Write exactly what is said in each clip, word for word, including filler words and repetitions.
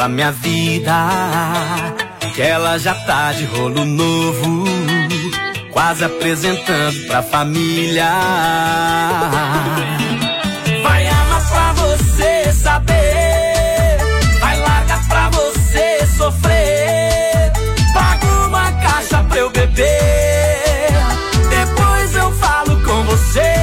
a minha vida, que ela já tá de rolo novo, quase apresentando pra família. Vai amar pra você saber, vai largar pra você sofrer. Paga uma caixa pra eu beber, depois eu falo com você.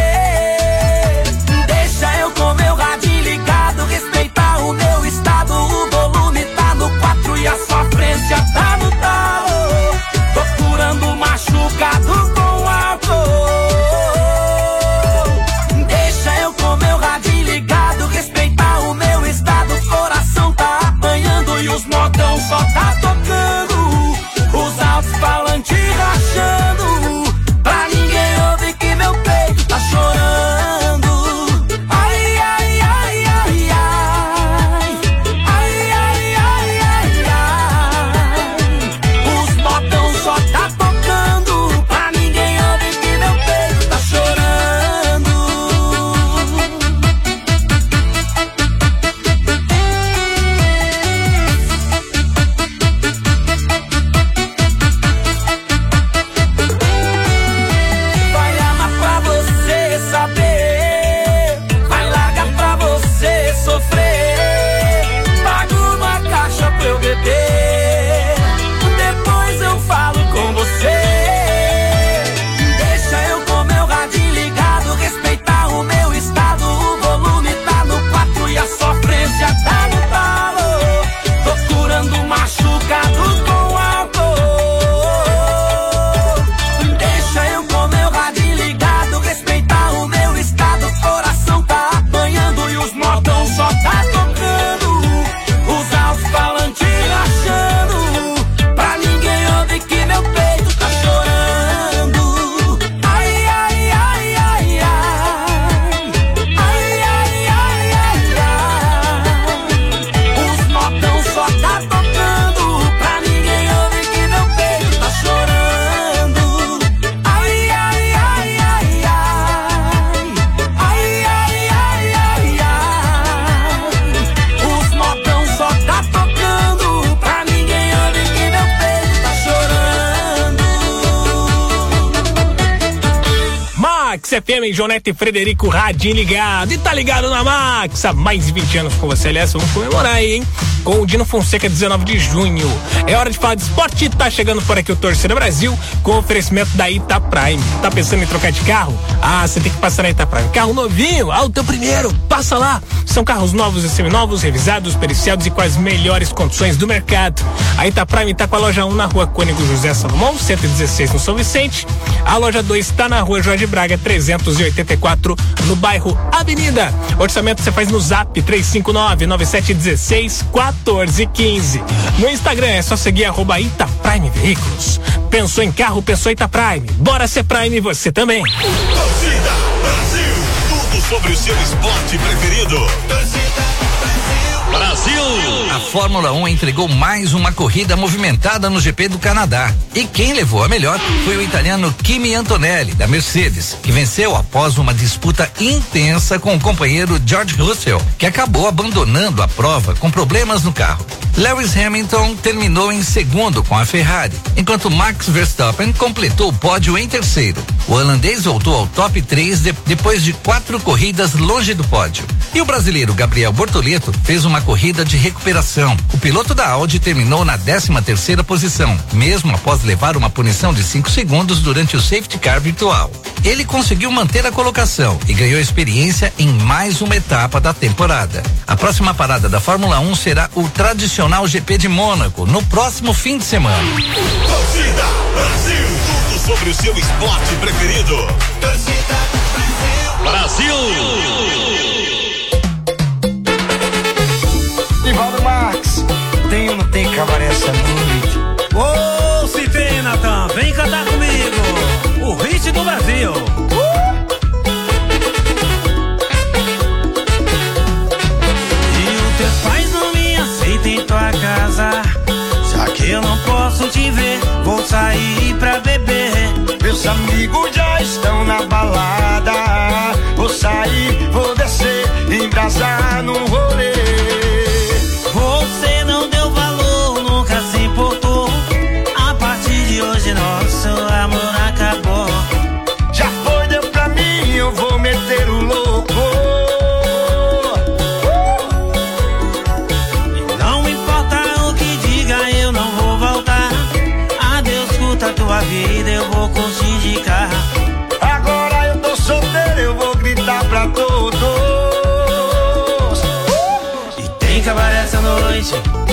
Deixa eu com meu radinho ligado, respeitar o meu estado. O volume tá no quatro e a sofrência tá no talo. Tô curando machucado com álcool. Deixa eu com meu radinho ligado, respeitar o meu estado. Coração tá apanhando e os modão só tá tocando. Os altos-falantes rachando, pra ninguém ouvir que meu peito tá chorando. Ai, ai, ai, ai, ai. Ai, ai, ai, ai, ai. Os modão só tá tocando, pra ninguém ouvir que meu peito tá chorando. Vai amar pra você saber, vai largar pra você sofrer. Paga uma caixa pra eu beber, depois eu falo com você. Deixa eu com meu radinho ligado, respeitar o meu estado. O volume tá no quatro e a sofrência tá no talo. Tô curando machucado com álcool. Deixa eu com meu radinho ligado, respeitar o meu estado. Coração tá apanhando e os modão só tá tocando. Os altos-falantes rachando, pra ninguém ouvir que meu peito tá chorando. Ai, ai, ai, ai, ai. Ai, ai, ai, ai, ai. Os modão só tá tocando, pra ninguém ouvir que meu peito tá chorando. Ai, ai, ai, ai, ai. Ai, ai, ai, ai, ai. Os modão só tá tocando, pra ninguém ouvir que meu peito tá chorando. Max F M, Jonete e Frederico, radinho ligado. E tá ligado na Max há mais de vinte anos com você. Aliás, vamos comemorar aí, hein? Com o Dino Fonseca, dezenove de junho. É hora de falar de esporte. Tá chegando por aqui o Torcida Brasil com oferecimento da Ita Prime. Tá pensando em trocar de carro? Ah, você tem que passar na Ita Prime. Carro novinho, ah, o teu primeiro. Passa lá. São carros novos e seminovos, revisados, periciados e com as melhores condições do mercado. A Ita Prime tá com a loja um na rua Cônigo José Salomão, cento e dezesseis no São Vicente. A loja dois tá na rua Jorge Braga, trezentos e oitenta e quatro, no bairro Avenida. Orçamento você faz no Zap três cinco nove, nove sete um seis, um quatro um cinco. No Instagram é só seguir arroba Ita Prime Veículos. Pensou em carro, pensou em Ita Prime. Bora ser Prime você também. Torcida Brasil, tudo sobre o seu esporte preferido. Torcida Brasil. A Fórmula um entregou mais uma corrida movimentada no G P do Canadá. E quem levou a melhor foi o italiano Kimi Antonelli, da Mercedes, que venceu após uma disputa intensa com o companheiro George Russell, que acabou abandonando a prova com problemas no carro. Lewis Hamilton terminou em segundo com a Ferrari, enquanto Max Verstappen completou o pódio em terceiro. O holandês voltou ao top três de, depois de quatro corridas longe do pódio. E o brasileiro Gabriel Bortoleto fez uma corrida de recuperação. O piloto da Audi terminou na décima terceira posição, mesmo após levar uma punição de cinco segundos durante o safety car virtual. Ele conseguiu manter a colocação e ganhou experiência em mais uma etapa da temporada. A próxima parada da Fórmula um será o tradicional G P de Mônaco, no próximo fim de semana. Torcida Brasil, tudo sobre o seu esporte preferido. Torcida Brasil. Brasil. Nivaldo Marques, tem ou não tem cabaré essa noite? Ô, oh, se tem, Natan, vem cantar comigo, o hit do Brasil. Uh! E os teus pais não me aceitam em tua casa, já que eu não posso te ver, vou sair pra beber. Meus amigos já estão na balada, vou sair, vou descer, embrasar no rolê. Você não deu eu vou indicar. Agora eu tô solteiro, eu vou gritar pra todos. E tem cabaré essa noite.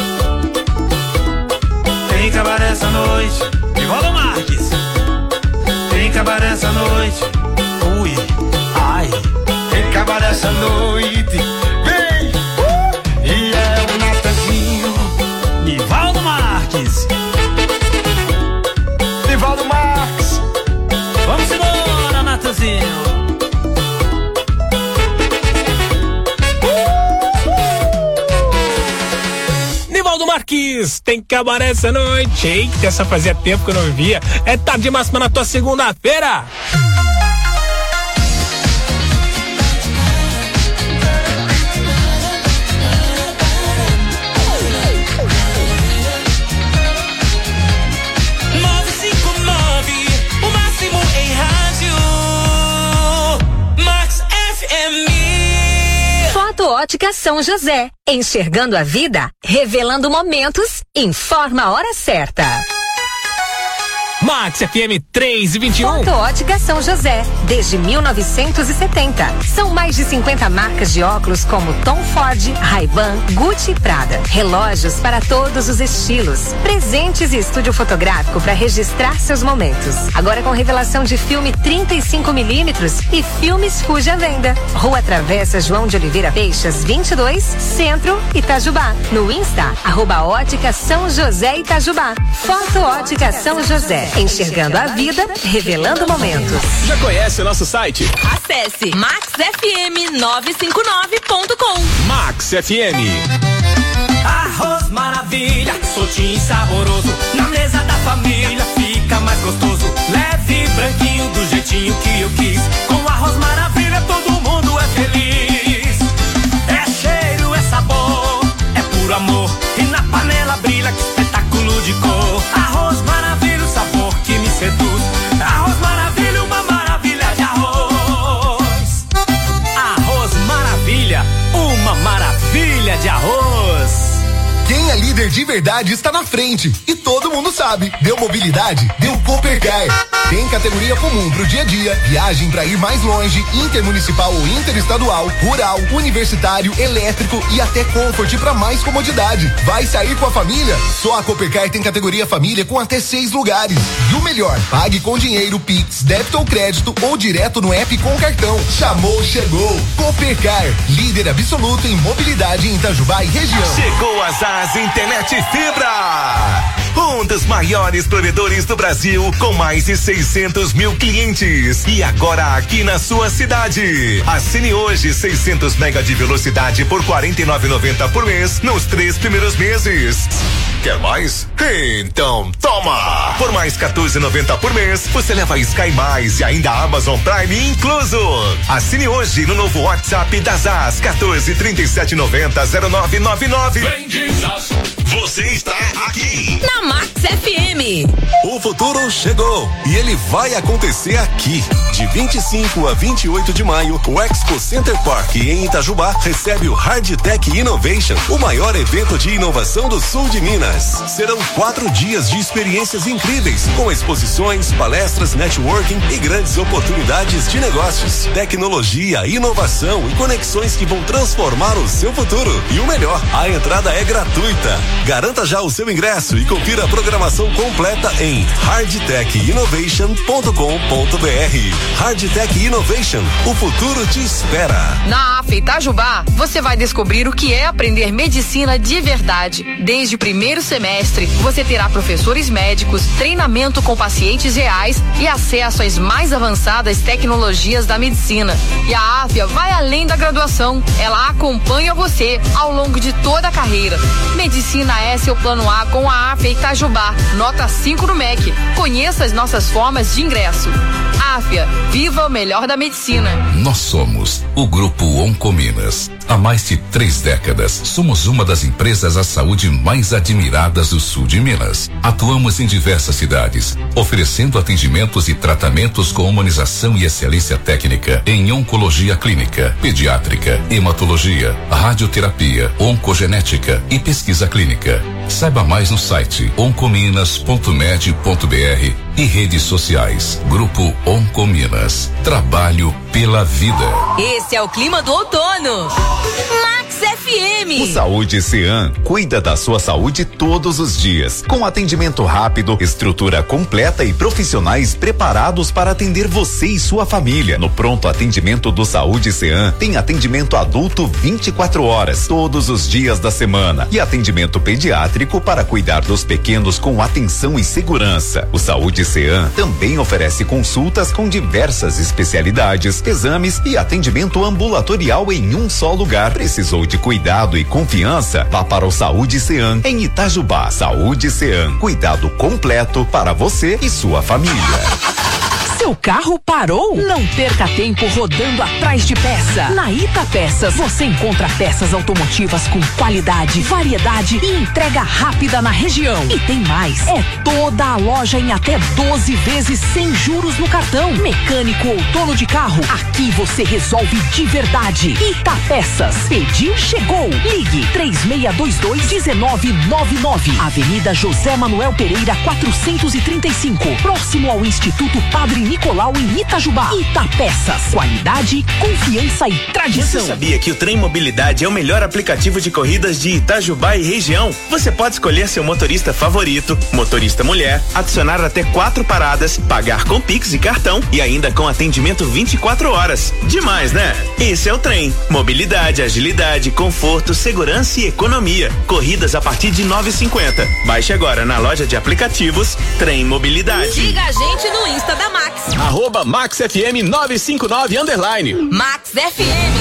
Tem cabaré essa noite. Nivaldo Marques. Tem cabaré essa noite. Ui, ai. Tem cabaré essa noite. Vem! Uh! E é o Natanzinho. Nivaldo Marques. Nivaldo Marques. Vamos embora, Natanzinho. Nivaldo Marques, tem cabaré essa noite. Eita, essa fazia tempo que eu não via. É tarde máxima na tua segunda-feira. Ótica São José, enxergando a vida, revelando momentos, informa a hora certa. Max F M três e vinte e um. Foto Ótica São José, desde mil novecentos e setenta. São mais de cinquenta marcas de óculos como Tom Ford, Ray-Ban, Gucci e Prada. Relógios para todos os estilos. Presentes e estúdio fotográfico para registrar seus momentos. Agora com revelação de filme trinta e cinco milímetros e filmes Fuji à venda. Rua Travessa João de Oliveira Peixas, vinte e dois, Centro, Itajubá. No Insta, arroba Ótica São José Itajubá. Foto Ótica São José. Enxergando a vida, revelando momentos. Já conhece o nosso site? Acesse max f m nove cinco nove ponto com. Max F M. Arroz maravilha, soltinho e saboroso. Na mesa da família fica mais gostoso. Leve e branquinho do jeitinho que eu quis. Com arroz maravilha todo mundo é feliz. É cheiro, é sabor, é puro amor. E na panela brilha, que espetáculo de cor. Arroz maravilha, o sabor que me seduz. Arroz maravilha, uma maravilha de arroz. Arroz maravilha, uma maravilha de arroz. Quem é líder de verdade está na frente. E todo mundo sabe. Deu mobilidade? Deu Coopercar. Tem categoria comum pro dia a dia, viagem pra ir mais longe, intermunicipal ou interestadual, rural, universitário, elétrico e até Comfort pra mais comodidade. Vai sair com a família? Só a Coopercar tem categoria família com até seis lugares. E o melhor, pague com dinheiro, Pix, débito ou crédito ou direto no app com cartão. Chamou, chegou. Coopercar, líder absoluto em mobilidade em Itajubá e região. Chegou a Zaz Internet Fibra. Um dos maiores provedores do Brasil, com mais de seiscentos mil clientes. E agora aqui na sua cidade. Assine hoje seiscentos mega de velocidade por quarenta e nove reais e noventa centavos por mês nos três primeiros meses. Quer mais? Então toma! Por mais quatorze reais e noventa centavos por mês, você leva Sky Mais e ainda Amazon Prime incluso. Assine hoje no novo WhatsApp da Zaz, quatorze, trinta e sete, noventa, zero nove nove nove. Vem de Zaz. Você está aqui na Max F M. O futuro chegou e ele vai acontecer aqui. De vinte e cinco a vinte e oito de maio, o Expo Center Park em Itajubá recebe o Hardtech Innovation, o maior evento de inovação do sul de Minas. Serão quatro dias de experiências incríveis, com exposições, palestras, networking e grandes oportunidades de negócios, tecnologia, inovação e conexões que vão transformar o seu futuro. E o melhor, a entrada é gratuita. Garanta já o seu ingresso e confira a programação completa em hardtech innovation ponto com ponto b r. Hardtech Innovation, o futuro te espera. Na A F Itajubá, você vai descobrir o que é aprender medicina de verdade. Desde o primeiro semestre, você terá professores médicos, treinamento com pacientes reais e acesso às mais avançadas tecnologias da medicina. E a Áfia vai além da graduação. Ela acompanha você ao longo de toda a carreira. Medicina é seu plano A com a Áfia Itajubá. Nota cinco no M E C. Conheça as nossas formas de ingresso. Áfia, viva o melhor da medicina. Nós somos o Grupo Oncominas. Há mais de três décadas, somos uma das empresas da saúde mais admiradas do sul de Minas. Atuamos em diversas cidades, oferecendo atendimentos e tratamentos com humanização e excelência técnica em oncologia clínica, pediátrica, hematologia, radioterapia, oncogenética e pesquisa clínica. Saiba mais no site oncominas ponto med ponto br e redes sociais. Grupo Oncominas. Trabalho pela vida. Esse é o clima do outono. Max F M. O Saúde Cean cuida da sua saúde todos os dias, com atendimento rápido, estrutura completa e profissionais preparados para atender você e sua família. No pronto atendimento do Saúde Cean tem atendimento adulto vinte e quatro horas, todos os dias da semana, e atendimento pediátrico para cuidar dos pequenos com atenção e segurança. O Saúde Cean também oferece consultas com diversas especialidades, exames e atendimento ambulatorial em um só lugar. Precisou de cuidado e confiança? Vá para o Saúde Cean em Itajubá. Saúde Cean, cuidado completo para você e sua família. Seu carro parou? Não perca tempo rodando atrás de peça. Na Ita Peças você encontra peças automotivas com qualidade, variedade e entrega rápida na região. E tem mais, é toda a loja em até doze vezes sem juros no cartão. Mecânico ou dono de carro, aqui você resolve de verdade. Ita Peças, pediu, chegou. Ligue três seis dois dois um nove nove nove, Avenida José Manuel Pereira quatrocentos e trinta e cinco, próximo ao Instituto Padre Nicolau em Itajubá. Itapeças, qualidade, confiança e tradição. Você sabia que o Trem Mobilidade é o melhor aplicativo de corridas de Itajubá e região? Você pode escolher seu motorista favorito, motorista mulher, adicionar até quatro paradas, pagar com Pix e cartão e ainda com atendimento vinte e quatro horas. Demais, né? Esse é o Trem. Mobilidade, agilidade, conforto, segurança e economia. Corridas a partir de nove e cinquenta. Baixe agora na loja de aplicativos Trem Mobilidade. Siga a gente no Insta da Max. Arroba Max F M nove cinco nove underline. Max F M.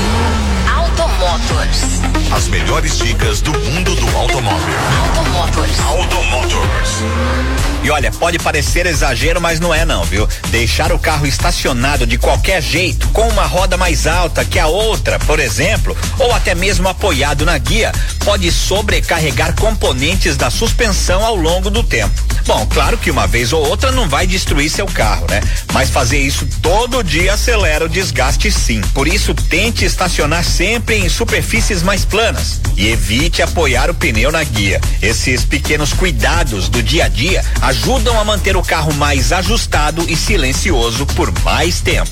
Automotors. As melhores dicas do mundo do automóvel. Automotors. Automotors. E olha, pode parecer exagero, mas não é não, viu? Deixar o carro estacionado de qualquer jeito, com uma roda mais alta que a outra, por exemplo, ou até mesmo apoiado na guia, pode sobrecarregar componentes da suspensão ao longo do tempo. Bom, claro que uma vez ou outra não vai destruir seu carro, né? Mas fazer isso todo dia acelera o desgaste, sim. Por isso, tente estacionar sempre em superfícies mais planas e evite apoiar o pneu na guia. Esses pequenos cuidados do dia a dia ajudam a manter o carro mais ajustado e silencioso por mais tempo.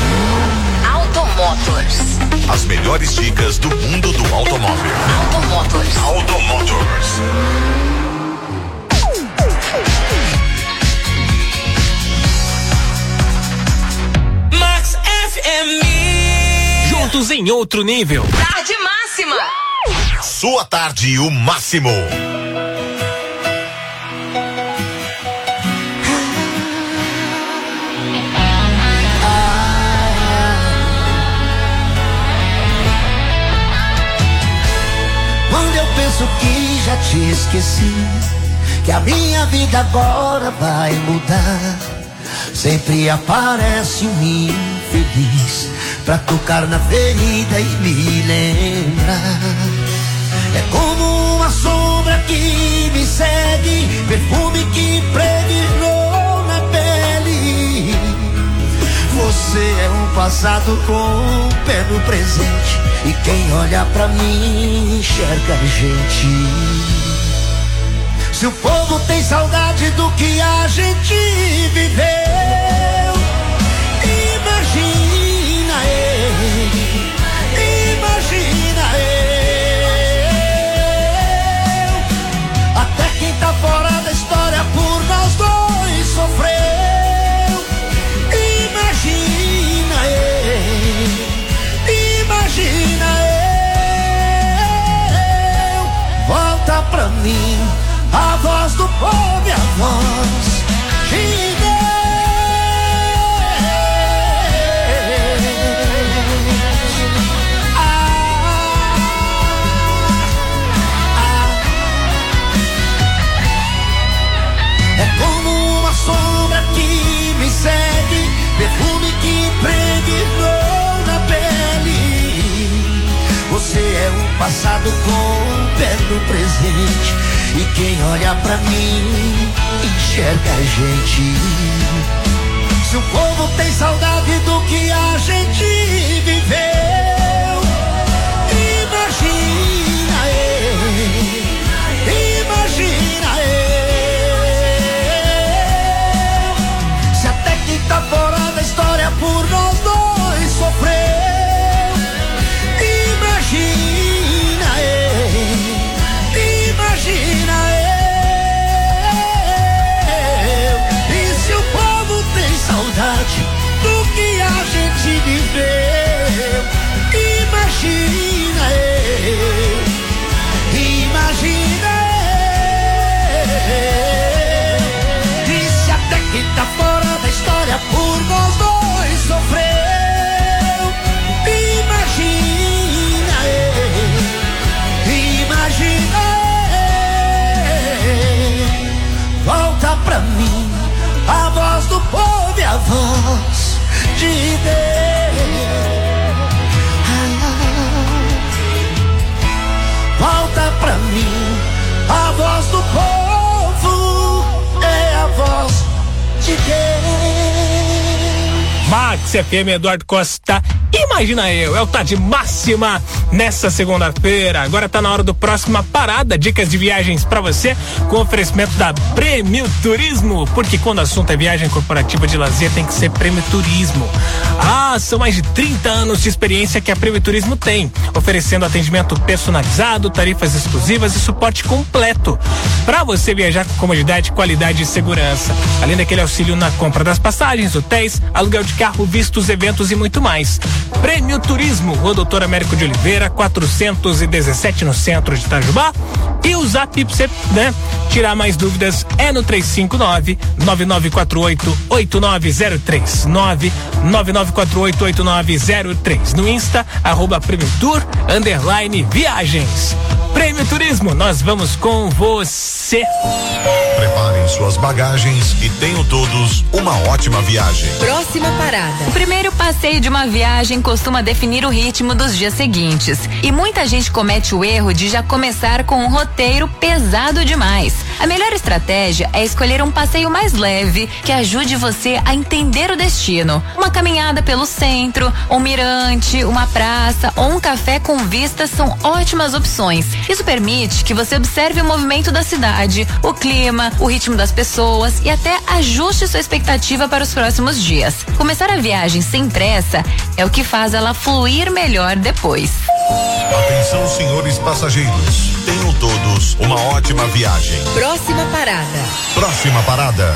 Automotors. As melhores dicas do mundo do automóvel. Automotors. Automotors. Max F M. Juntos em outro nível. Tarde máxima. Sua tarde, o máximo. Quando eu penso que já te esqueci, que a minha vida agora vai mudar, sempre aparece um infeliz pra tocar na ferida e me lembrar. É como uma sombra que me segue, perfume que impregnou na pele. Você é um passado com um pé no presente, e quem olha pra mim enxerga a gente. Se o povo tem saudade do que a gente viveu, imagina eu, imagina eu. Até quem tá fora da história por nós dois sofreu. Imagina eu, imagina eu. Volta pra mim a voz do povo e a voz de Deus. Ah, ah. É como uma sombra que me segue, perfume que impregnou na pele. Você é um passado com um pé no presente, e quem olha pra mim enxerga a gente. Se o povo tem saudade do que a gente viveu, imagina eu, imagina saudade do que a gente viveu. Imagina eu, imagina eu. Disse até que tá fora da história por nós dois sofreu. Imagina eu, imagina eu. Volta pra mim a voz do povo e a voz de Deus. Volta pra mim a voz do povo, é a voz de Deus. Max F M, Eduardo Costa. Imagina eu, é o Tá de Máxima nessa segunda-feira. Agora tá na hora do Próxima Parada, dicas de viagens pra você, com oferecimento da Prêmio Turismo, porque quando o assunto é viagem corporativa de lazer tem que ser Prêmio Turismo. Ah, são mais de trinta anos de experiência que a Prêmio Turismo tem, oferecendo atendimento personalizado, tarifas exclusivas e suporte completo pra você viajar com comodidade, qualidade e segurança. Além daquele auxílio na compra das passagens, hotéis, aluguel de carro, vistos, eventos e muito mais. Prêmio Turismo, Rua Doutor Américo de Oliveira, quatrocentos e dezessete, no centro de Itajubá. E o zap pra você, né, tirar mais dúvidas é no três cinco nove, nove nove quatro oito, oito nove zero três, nove nove nove quatro oito, oito nove zero três. No Insta, arroba Prêmio Tour, underline viagens. Prêmio Turismo, nós vamos com você. Preparem suas bagagens e tenham todos uma ótima viagem. Próxima parada. O primeiro passeio de uma viagem costuma definir o ritmo dos dias seguintes. E muita gente comete o erro de já começar com um roteiro pesado demais. A melhor estratégia é escolher um passeio mais leve, que ajude você a entender o destino. Uma caminhada pelo centro, um mirante, uma praça ou um café com vistas são ótimas opções. Isso permite que você observe o movimento da cidade, o clima, o ritmo das pessoas e até ajuste sua expectativa para os próximos dias. Começar a viagem sem pressa é o que faz ela fluir melhor depois. Atenção, senhores passageiros. Tenham todos uma ótima viagem. Próxima parada. Próxima parada.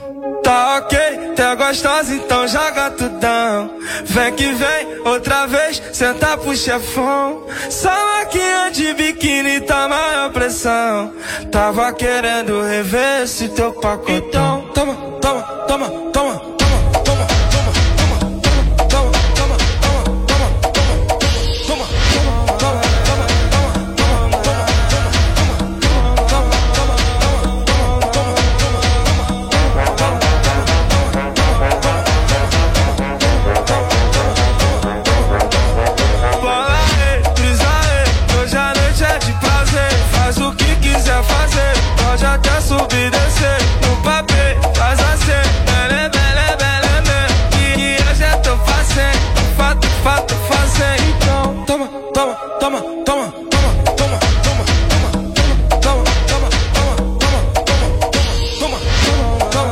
Tá ok, tá gostosa, então joga tudão. Vem que vem, outra vez, senta pro chefão. Só maquinha de biquíni, tá maior pressão. Tava querendo rever esse teu pacotão. Toma, toma, toma, toma. Subir e descer no papel, faz assim, bele, bele, bele, bele. E eu já tô fazendo, fato, fato, fazendo. Então, toma, toma, toma, toma, toma, toma, toma, toma, toma, toma, toma, toma, toma,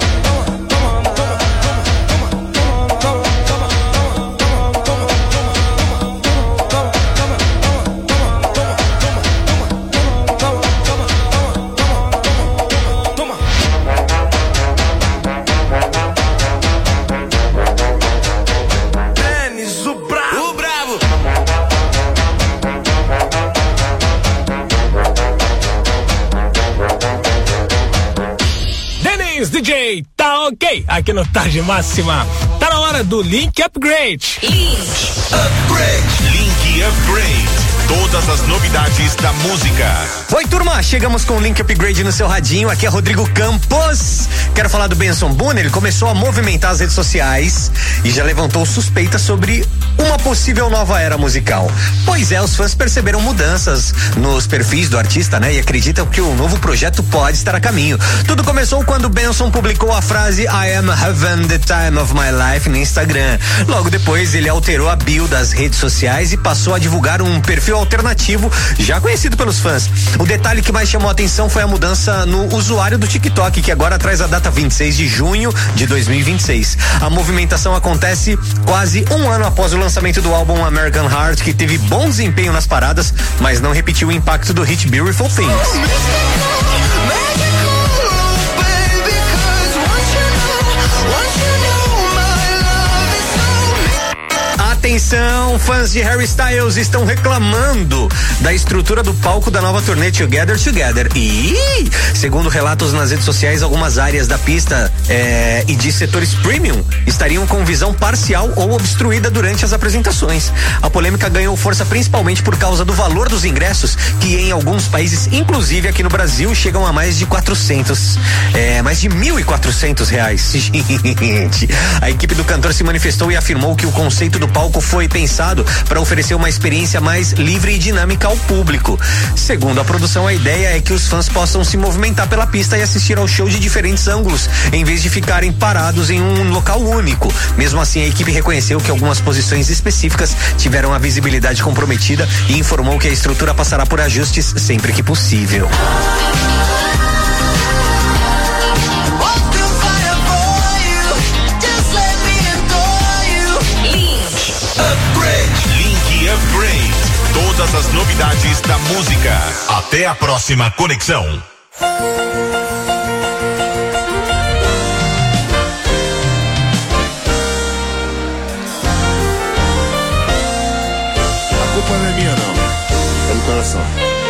D J, tá ok? Aqui no Tarde Máxima. Tá na hora do Link Upgrade. Link Upgrade. Link Upgrade. Todas as novidades da música. Oi, turma, chegamos com o Link Upgrade no seu radinho. Aqui é Rodrigo Campos. Quero falar do Benson Boone. Ele começou a movimentar as redes sociais e já levantou suspeitas sobre uma possível nova era musical. Pois é, os fãs perceberam mudanças nos perfis do artista, né? E acreditam que o novo projeto pode estar a caminho. Tudo começou quando Benson publicou a frase I am having the time of my life no Instagram. Logo depois, ele alterou a bio das redes sociais e passou a divulgar um perfil alternativo já conhecido pelos fãs. O detalhe que mais chamou a atenção foi a mudança no usuário do TikTok, que agora traz a data vinte e seis de junho de dois mil e vinte e seis. A movimentação acontece quase um ano após o lançamento do álbum American Heart, que teve bom desempenho nas paradas, mas não repetiu o impacto do hit Beautiful Things. Atenção, fãs de Harry Styles estão reclamando da estrutura do palco da nova turnê Together Together. E, segundo relatos nas redes sociais, algumas áreas da pista é, e de setores premium estariam com visão parcial ou obstruída durante as apresentações. A polêmica ganhou força principalmente por causa do valor dos ingressos, que em alguns países, inclusive aqui no Brasil, chegam a mais de quatrocentos, é, mais de mil e quatrocentos reais. Gente, a equipe do cantor se manifestou e afirmou que o conceito do palco foi pensado para oferecer uma experiência mais livre e dinâmica ao público. Segundo a produção, a ideia é que os fãs possam se movimentar pela pista e assistir ao show de diferentes ângulos, em vez de ficarem parados em um local único. Mesmo assim, a equipe reconheceu que algumas posições específicas tiveram a visibilidade comprometida e informou que a estrutura passará por ajustes sempre que possível. Upgrade. Todas as novidades da música. Até a próxima conexão. A culpa não é minha, não. É do coração.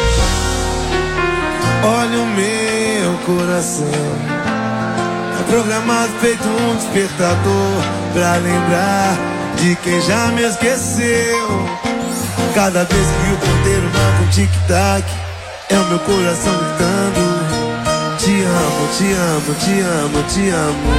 Olha o meu coração. É programado feito um despertador pra lembrar de quem já me esqueceu. Cada vez que o ponteiro marca um tic-tac, é o meu coração gritando: te amo, te amo, te amo, te amo.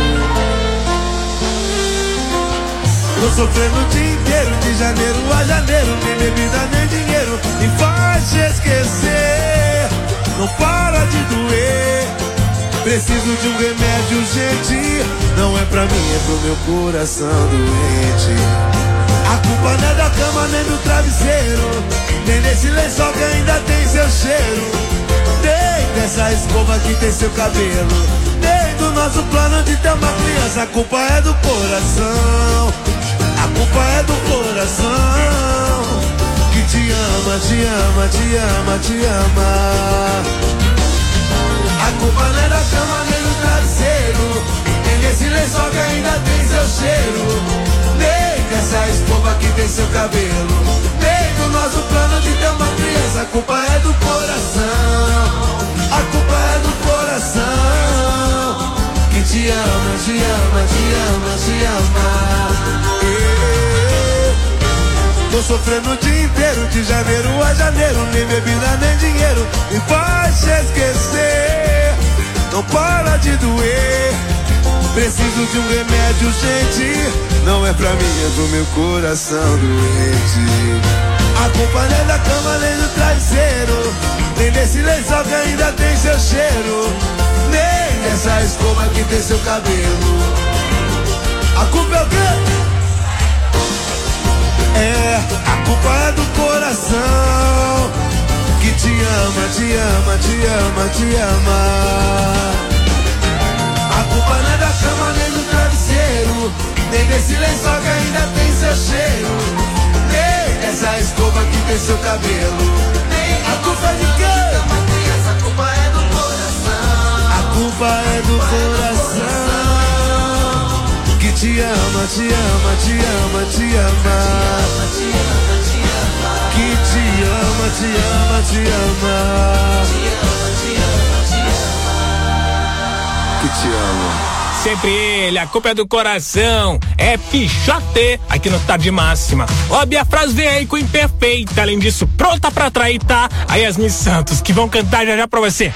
Tô sofrendo o dia inteiro, de janeiro a janeiro. Nem bebida, nem dinheiro me faz te esquecer. Não para de doer. Preciso de um remédio urgente. Não é pra mim, é pro meu coração doente. A culpa não é da cama, nem do travesseiro, nem desse lençol que ainda tem seu cheiro, nem dessa escova que tem seu cabelo, nem do nosso plano de ter uma criança. A culpa é do coração. A culpa é do coração, que te ama, te ama, te ama, te ama. A culpa não é da cama, nem do travesseiro, nem desse lençol que ainda tem seu cheiro, nem dessa escova que tem seu cabelo, nem do nosso plano de ter uma criança. A culpa é do coração. A culpa é do coração, que te ama, te ama, te ama, te ama. Tô sofrendo o dia inteiro, de janeiro a janeiro. Nem bebida, nem dinheiro me faz te esquecer. Não para de doer. Preciso de um remédio urgente. Não é pra mim, é pro meu coração doente. A culpa não é da cama, nem do travesseiro, nem desse lençol que ainda tem seu cheiro, nem dessa escova que tem seu cabelo. A culpa é o quê? É, a culpa é do coração, que te ama, te ama, te ama, te ama. A culpa não é da cama, nem do travesseiro, nem desse lençol que ainda tem seu cheiro, nem dessa escova que tem seu cabelo. A culpa é de quem? A culpa é do coração. A culpa é do coração, que te ama, te ama, te ama, te ama. Que te ama, te ama, te ama. Que te ama. Sempre ele, a culpa é do coração, é Pichote, aqui no Tá de Máxima. Ó, a frase vem aí com Imperfeita, além disso, pronta pra atrair, tá? A Yasmin Santos, que vão cantar já já pra você.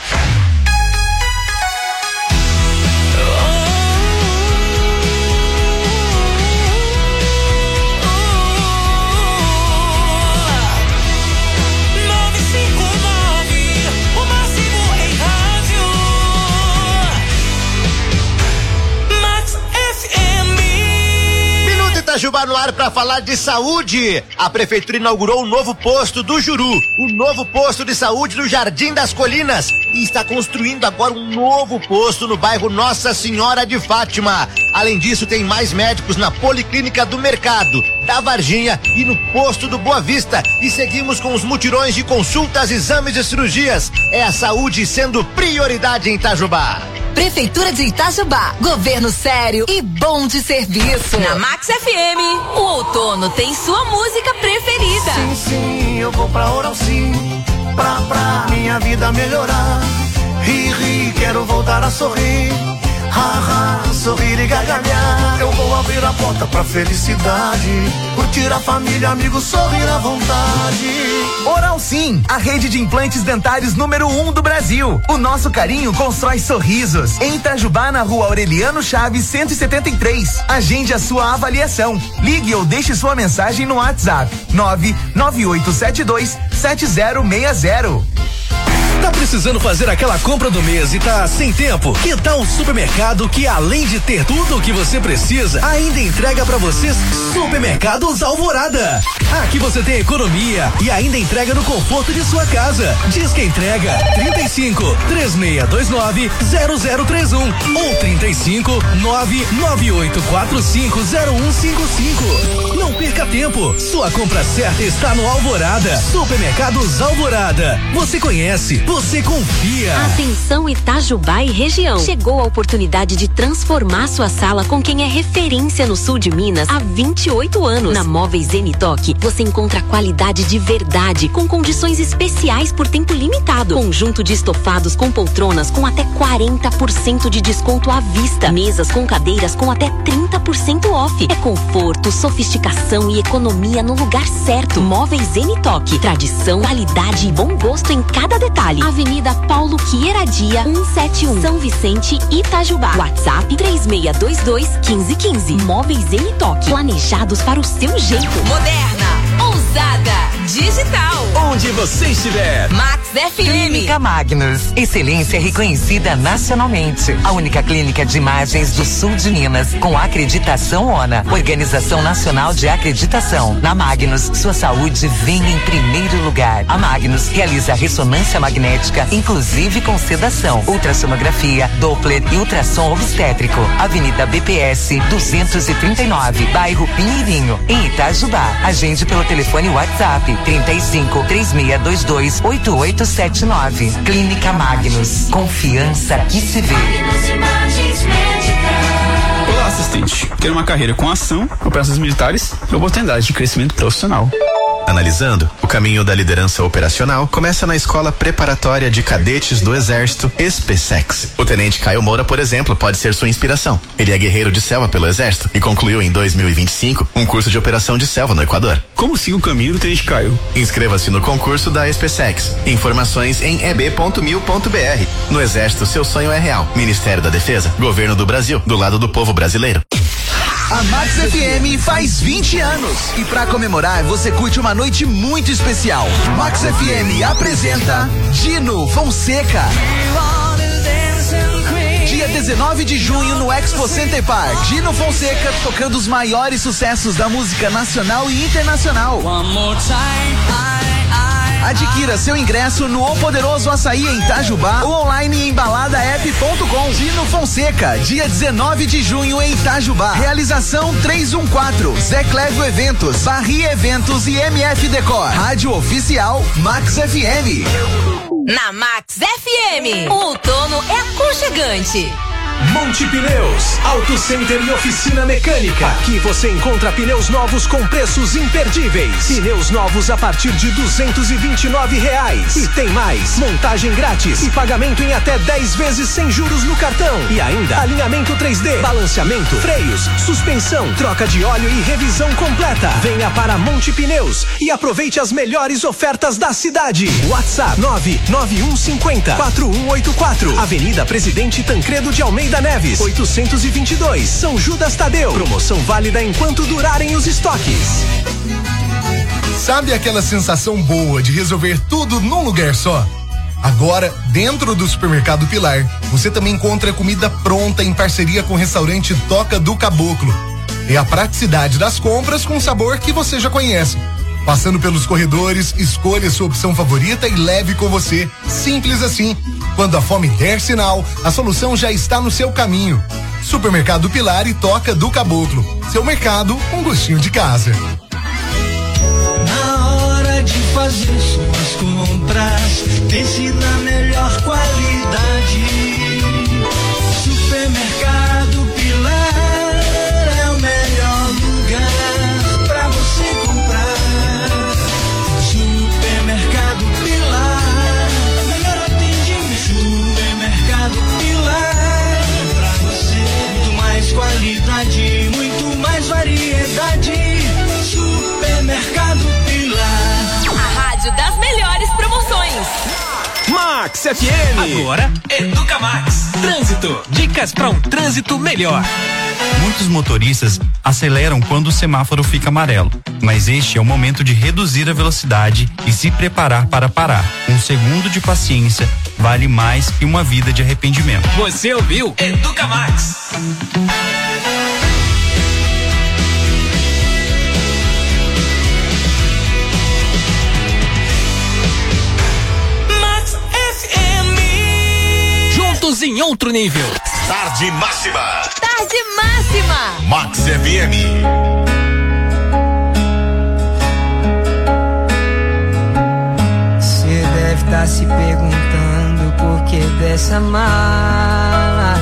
Itajubá no ar para falar de saúde. A prefeitura inaugurou um novo posto do Juru, o novo posto de saúde do Jardim das Colinas, e está construindo agora um novo posto no bairro Nossa Senhora de Fátima. Além disso, tem mais médicos na Policlínica do Mercado, da Varginha e no posto do Boa Vista. E seguimos com os mutirões de consultas, exames e cirurgias. É a saúde sendo prioridade em Itajubá. Prefeitura de Itajubá, governo sério e bom de serviço. Na Max F M, o outono tem sua música preferida. Sim, sim, eu vou pra Oral Sim, pra, pra minha vida melhorar. Ri, ri, quero voltar a sorrir. Ha, ha, sorrir e gargalhar. Eu vou abrir a porta pra felicidade, curtir a família, amigos, sorrir à vontade. Oral Sim, a rede de implantes dentários número um do Brasil. O nosso carinho constrói sorrisos. Em Itajubá, na rua Aureliano Chaves, cento e setenta e três. Agende a sua avaliação. Ligue ou deixe sua mensagem no WhatsApp nove nove oito sete dois sete zero seis zero. Tá precisando fazer aquela compra do mês e tá sem tempo? Que tal um supermercado que, além de ter tudo o que você precisa, ainda entrega pra vocês? Supermercados Alvorada. Aqui você tem economia e ainda entrega no conforto de sua casa. Diz que entrega trinta e cinco, três seis dois nove, zero zero três um ou trinta e cinco, nove nove oito quatro cinco zero um cinco cinco. Não perca tempo. Sua compra certa está no Alvorada. Supermercados Alvorada. Você conhece, você confia. Atenção Itajubá e região. Chegou a oportunidade de transformar sua sala com quem é referência no sul de Minas há vinte e oito anos. Na Móveis Zenitoque, você encontra qualidade de verdade com condições especiais por tempo limitado. Conjunto de estofados com poltronas com até quarenta por cento de desconto à vista. Mesas com cadeiras com até trinta por cento off. É conforto, sofisticação e economia no lugar certo. Móveis Zenitoque. Tradição, qualidade e bom gosto em cada detalhe. Avenida Paulo Queiradia, cento e setenta e um, São Vicente, Itajubá. WhatsApp três seis dois dois, um cinco um cinco. Móveis Zenitoque. Planejados para o seu jeito. Moderna, ousada, digital. Onde você estiver. Max F M. Clínica Magnus. Excelência reconhecida nacionalmente. A única clínica de imagens do sul de Minas com acreditação ONA. Organização Nacional de Acreditação. Na Magnus, sua saúde vem em primeiro lugar. A Magnus realiza ressonância magnética, inclusive com sedação, ultrassonografia, Doppler e ultrassom obstétrico. Avenida B P S duzentos e trinta e nove, bairro Pinheirinho, em Itajubá. Agende pelo telefone WhatsApp trinta e cinco, três seis dois dois, oito oito sete nove. Clínica Magnus. Confiança que se vê. Olá, assistente. Quero uma carreira com ação, operações militares e oportunidade de crescimento profissional. Analisando, o caminho da liderança operacional começa na Escola Preparatória de Cadetes do Exército, ESPESEX. O Tenente Caio Moura, por exemplo, pode ser sua inspiração. Ele é guerreiro de selva pelo Exército e concluiu em dois mil e vinte e cinco um curso de operação de selva no Equador. Como siga o caminho do Tenente Caio? Inscreva-se no concurso da ESPESEX. Informações em e b ponto mil ponto b r. No Exército, seu sonho é real. Ministério da Defesa, Governo do Brasil, do lado do povo brasileiro. A Max F M faz vinte anos e pra comemorar você curte uma noite muito especial. Max F M apresenta Dino Fonseca. Dia dezenove de junho no Expo Center Park. Dino Fonseca tocando os maiores sucessos da música nacional e internacional. Adquira seu ingresso no O Poderoso Açaí em Itajubá ou online em balada app ponto com. Dino Fonseca, dia dezenove de junho em Itajubá. Realização trezentos e quatorze, Zé Clébio Eventos, Barri Eventos e M F Decor. Rádio Oficial Max F M. Na Max F M, o outono é aconchegante. Monte Pneus, Auto Center e oficina mecânica. Aqui você encontra pneus novos com preços imperdíveis. Pneus novos a partir de duzentos e vinte e nove reais. E tem mais, montagem grátis e pagamento em até dez vezes sem juros no cartão. E ainda alinhamento três D, balanceamento, freios, suspensão, troca de óleo e revisão completa. Venha para Monte Pneus e aproveite as melhores ofertas da cidade. WhatsApp nove nove um cinco zero, quatro um oito quatro. Avenida Presidente Tancredo de Almeida Neves, oitocentos e vinte e dois, São Judas Tadeu. Promoção válida enquanto durarem os estoques. Sabe aquela sensação boa de resolver tudo num lugar só? Agora, dentro do Supermercado Pilar, você também encontra comida pronta em parceria com o restaurante Toca do Caboclo. É a praticidade das compras com sabor que você já conhece. Passando pelos corredores, escolha sua opção favorita e leve com você. Simples assim. Quando a fome der sinal, a solução já está no seu caminho. Supermercado Pilar e Toca do Caboclo. Seu mercado, um gostinho de casa. Na hora de fazer suas compras, pense na melhor qualidade. Max F M. Agora, Educa Max. Trânsito. Dicas para um trânsito melhor. Muitos motoristas aceleram quando o semáforo fica amarelo, mas este é o momento de reduzir a velocidade e se preparar para parar. Um segundo de paciência vale mais que uma vida de arrependimento. Você ouviu? Educa Max. Max F M. Juntos em outro nível. Tarde máxima. Tarde máxima. Max F M. Você deve estar se perguntando por que dessa mala.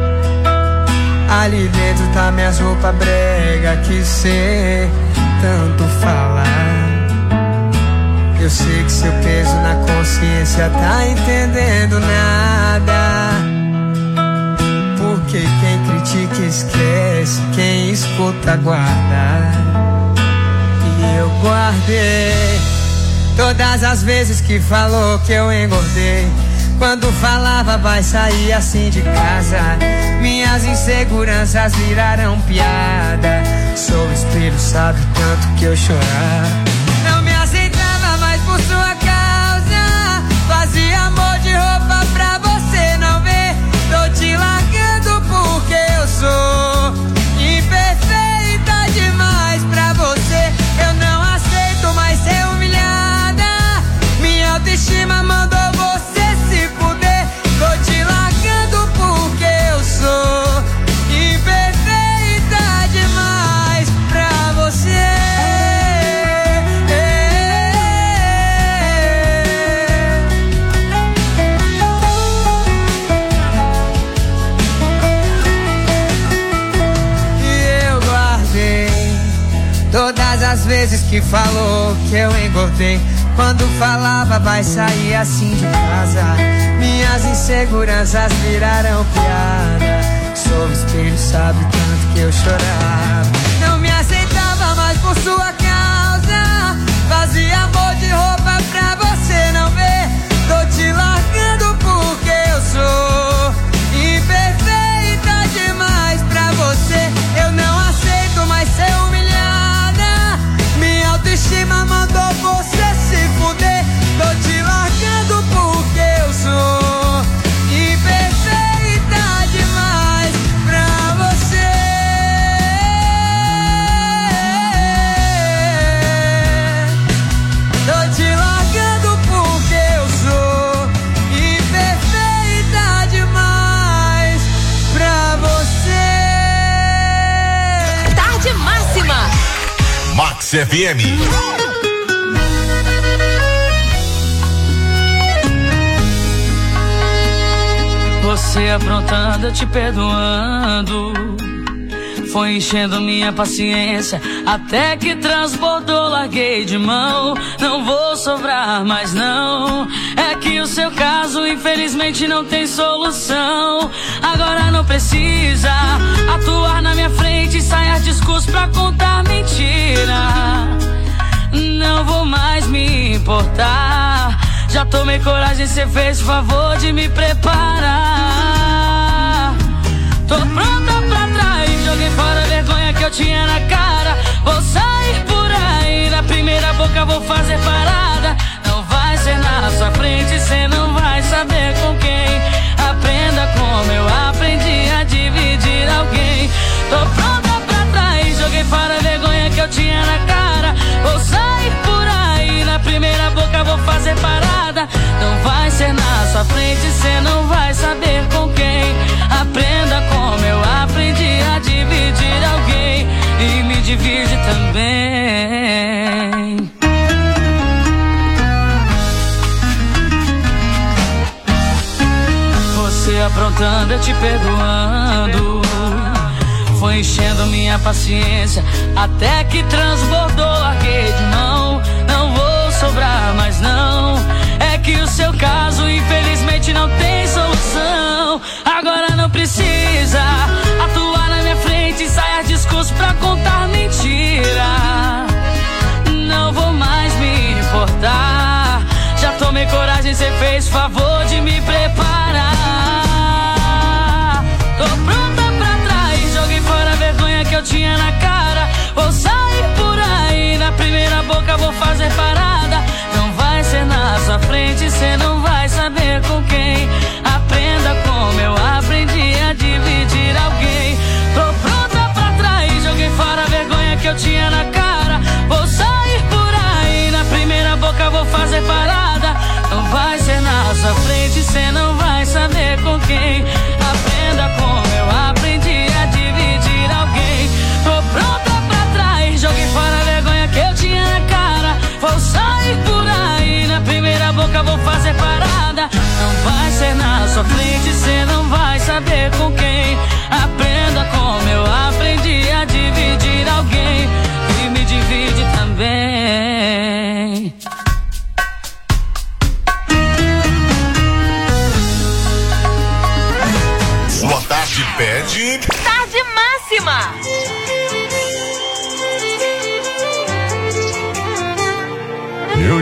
Ali dentro tá minhas roupas brega que cê tanto fala. Eu sei que seu peso na consciência tá entendendo nada. Porque quem critica esquece, quem escuta guarda. E eu guardei todas as vezes que falou que eu engordei. Quando falava vai sair assim de casa, minhas inseguranças viraram piada. Sou espelho, sabe tanto que eu chorava. Não me aceitava mais por sua causa. Fazia amor de roupa pra você não ver. Tô te largando porque eu sou imperfeita demais pra você. Eu não aceito mais ser humilhada. Minha autoestima mandou você se fuder. Tô te largando porque eu sou imperfeita demais pra você. Todas as vezes que falou que eu engordei. Quando falava vai sair assim de casa, minhas inseguranças viraram piada. Sou espelho, sabe tanto que eu chorava. Não me aceitava mais por sua causa. Fazia amor de roupa pra você não ver. Tô te largando porque eu sou imperfeita demais pra você. Eu não aceito mais ser humilhada. Minha autoestima mandou você se fuder. Tô te largando porque eu sou imperfeita demais pra você. Tô te largando porque eu sou imperfeita demais pra você. Tarde máxima. Max F M. Você aprontando, eu te perdoando. Foi enchendo minha paciência até que transbordou, larguei de mão. Não vou sobrar mais não. É que o seu caso infelizmente não tem solução. Agora não precisa atuar na minha frente, ensaiar discurso pra contar mentira. Não vou mais me importar. Já tomei coragem, cê fez o favor de me preparar. Tô pronta pra trás, joguei fora a vergonha que eu tinha na cara. Vou sair por aí, na primeira boca vou fazer parada. Não vai ser na sua frente, cê não vai saber com quem. Aprenda como eu aprendi a dividir alguém. Tô pronta pra trás, joguei fora a vergonha que eu tinha na cara. Vou sair por aí, na primeira boca vou fazer parada. Não vai ser na sua frente, cê não vai saber com quem. Aprenda como eu aprendi a dividir alguém. E me divide também. Você aprontando, eu te perdoando. Foi enchendo minha paciência até que transbordou, larguei de mão. Não vou sobrar mais não. É que o seu caso infelizmente não tem solução. Agora não precisa atuar na minha frente, ensaiar discurso pra contar mentira. Não vou mais me importar. Já tomei coragem, cê fez favor de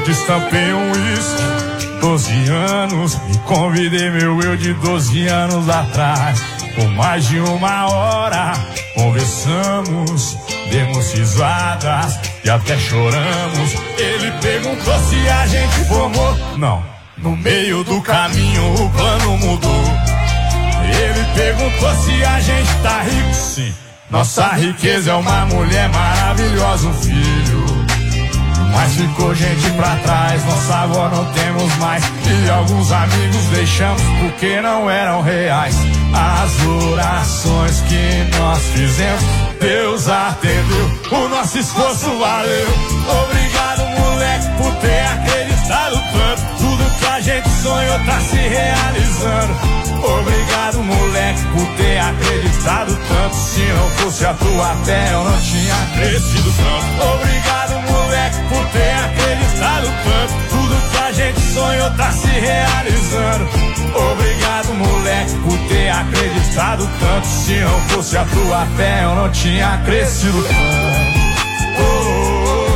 destampei um uísque, doze anos, e convidei meu eu de doze anos atrás. Por mais de uma hora conversamos, demos risadas e até choramos. Ele perguntou se a gente formou. Não, no meio do caminho o plano mudou. Ele perguntou se a gente tá rico. Sim, nossa riqueza é uma mulher maravilhosa, um filho. Mas ficou gente pra trás, nossa avó não temos mais. E alguns amigos deixamos porque não eram reais. As orações que nós fizemos, Deus atendeu, o nosso esforço valeu. Obrigado, moleque, por ter acreditado tanto. Tudo que a gente sonhou tá se realizando. Obrigado, moleque, por ter acreditado tanto. Se não fosse a tua fé, eu não tinha crescido tanto. Obrigado, moleque, por ter acreditado tanto. Tudo que a gente sonhou tá se realizando. Obrigado, moleque, por ter acreditado tanto. Se não fosse a tua fé, eu não tinha crescido tanto. Oh, oh, oh.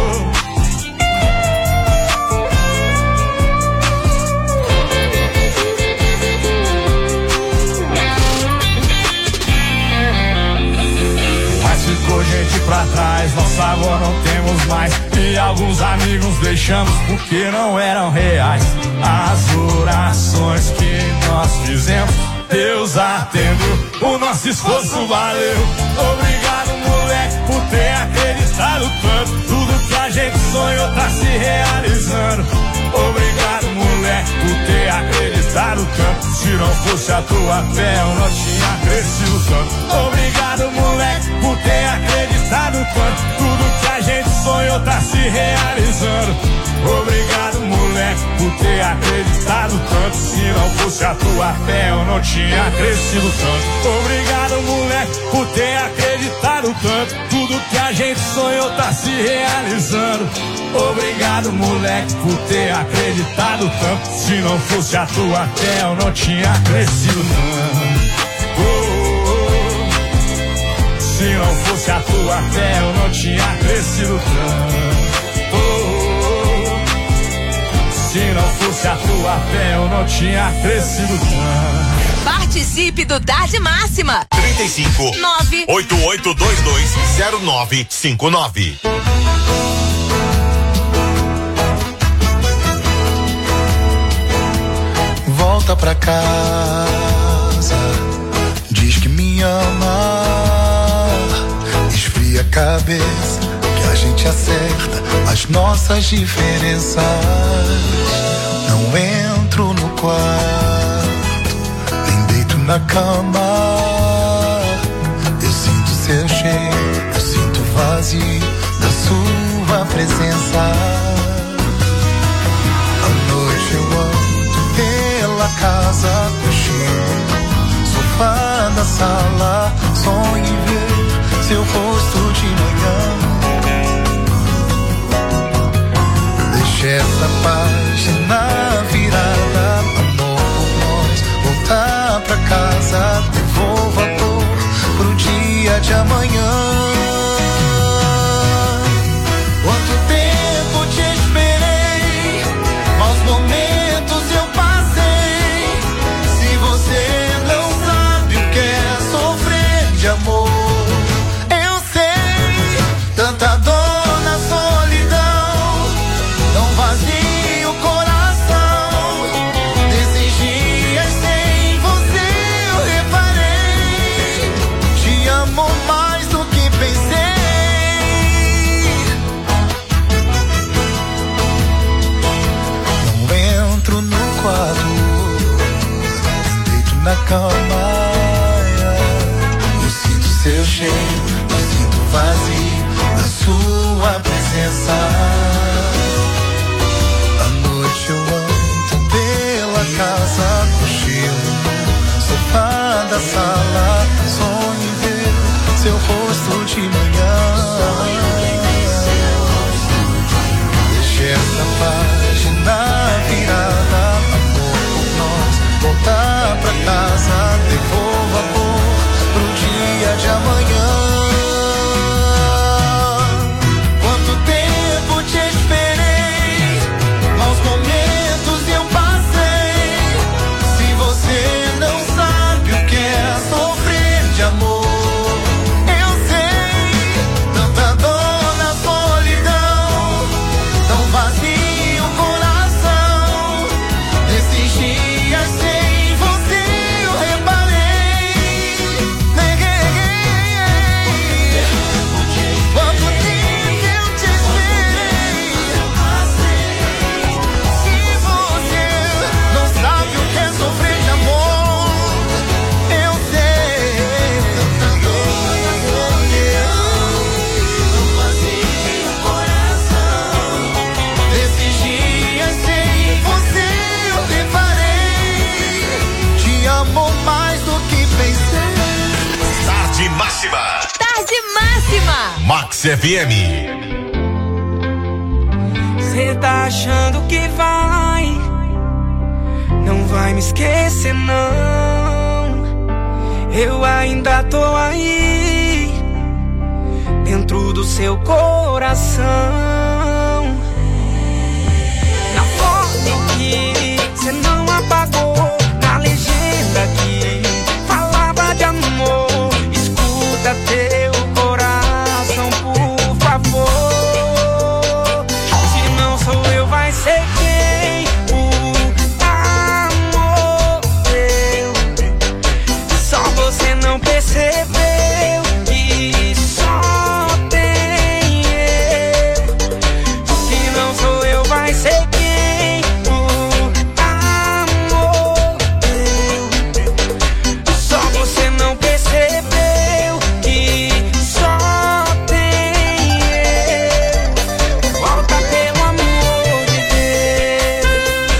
Ficou gente pra trás, nossa avó não temos mais. E alguns amigos deixamos porque não eram reais. As orações que nós fizemos, Deus atendeu, o nosso esforço valeu. Obrigado, moleque, por ter acreditado tanto. Tudo que a gente sonhou tá se realizando. Obrigado, moleque, por ter acreditado tanto. Se não fosse a tua fé, eu não tinha crescido tanto. Obrigado, moleque, por ter acreditado tanto. Tudo que a gente sonhou tá se realizando. Obrigado, moleque, por ter acreditado tanto. Se não fosse a tua fé, eu não tinha crescido tanto. Obrigado, moleque, por ter acreditado tanto. Tudo que a gente sonhou tá se realizando. Obrigado, moleque, por ter acreditado tanto. Se não fosse a tua fé, eu não tinha crescido tanto. Oh, oh, oh. Se não fosse a tua fé, eu não tinha crescido tanto. Oh, oh, oh. Se não fosse a tua fé, eu não tinha crescido tanto. Participe do Tarde Máxima. trinta e cinco, nove oito oito dois dois, zero nove cinco nove. Volta pra casa, diz que me ama, esfria a cabeça, que a gente acerta as nossas diferenças. Não entro no quarto, nem deito na cama. Eu sinto seu cheiro, eu sinto o vazio da sua presença. À noite eu amo pela casa, cochilo, sofá da sala, sonho em ver seu rosto de manhã. Deixe essa página virada, amor por nós, voltar pra casa, devolva a cor pro dia de amanhã. Quanto tempo te esperei, maus momentos eu passei. Se você não sabe o que é sofrer de amor, eu sei. Tanta dor na solidão, tão vazio o coração. Nesses dias sem você eu reparei, te amo mais do que pensei. Não entro no quarto, deito na cama. Eu sinto seu cheiro, eu sinto o vazio da sua presença. À noite eu ando pela casa, cochilo, sofá da sala, sonho em ver seu rosto de manhã. Deixe essa página virada, amor por nós, voltar pra casa, devolva a cor pro dia de amanhã. Quanto tempo te esperei, Max F M. Cê tá achando que vai, não vai me esquecer não. Eu ainda tô aí, dentro do seu coração. Na foto que cê não apagou, na legenda que falava de amor, escuta teu coração, por favor. Se não sou eu, vai ser quem? O amor teu. Só você não percebeu que só tem eu. Se não sou eu, vai ser quem? O amor teu. Só você não percebeu que só tem eu. Volta pelo amor de Deus.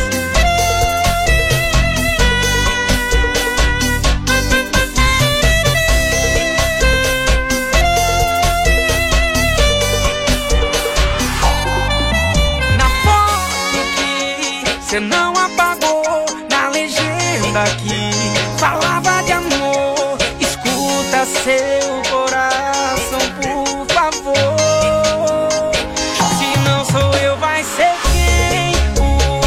Na foto que cê não apagou, na legenda que falava de amor, escuta seu coração, por favor. Se não sou eu, vai ser quem? O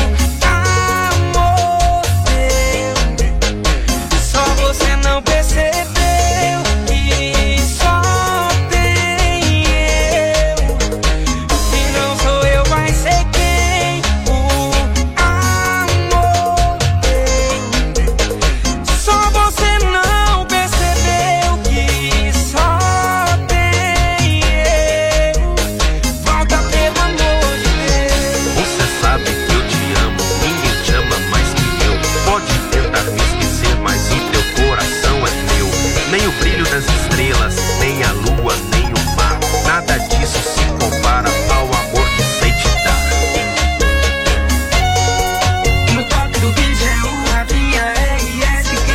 amor teu. Só você não percebeu que só tem eu. Se não sou eu, vai ser quem? O amor teu. Só você não percebeu que só tem eu. Volta pelo amor de Deus. Você sabe que eu te amo, ninguém te ama mais que eu. Pode tentar me esquecer, mas o teu coração é meu. Nem o brilho das estrelas, nem a lua, nem o mar, nada disso se compara ao amor que sei te dar. No toque do beat é o Rafinha R S Q.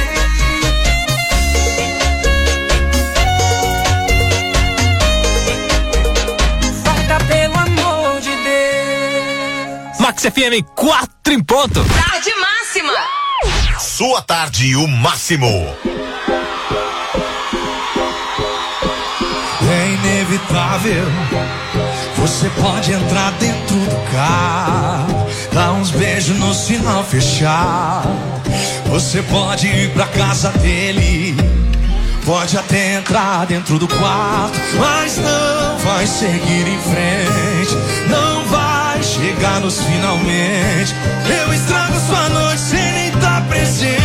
Volta pelo amor de Deus. Max F M quatro em ponto. Tarde máxima. Sua tarde, o máximo. É inevitável. Você pode entrar dentro do carro, dar uns beijos no sinal fechar. Você pode ir pra casa dele, pode até entrar dentro do quarto, mas não vai seguir em frente, não vai chegar nos finalmente. Eu estrago sua noite sem nem estar presente.